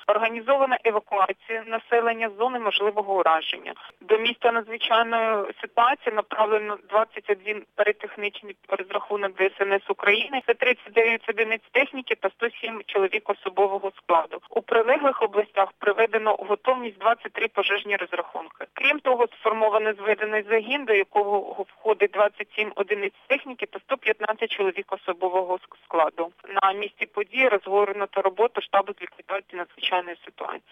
Організована евакуація населення з зони можливого ураження. До місця надзвичайної ситуації направлено 21 перетехнічний розрахунок ДСНС України, це 39 одиниць техніки та 107 чоловік особового складу. У прилеглих областях приведено у готовність 23 пожежні розрахунки. Крім того, сформовано зведений загін, до якого входить 27 одиниць техніки та 115 чоловік особового складу. На місці події розгорнуто роботу штабу з ліквідації надзвичайної ситуації.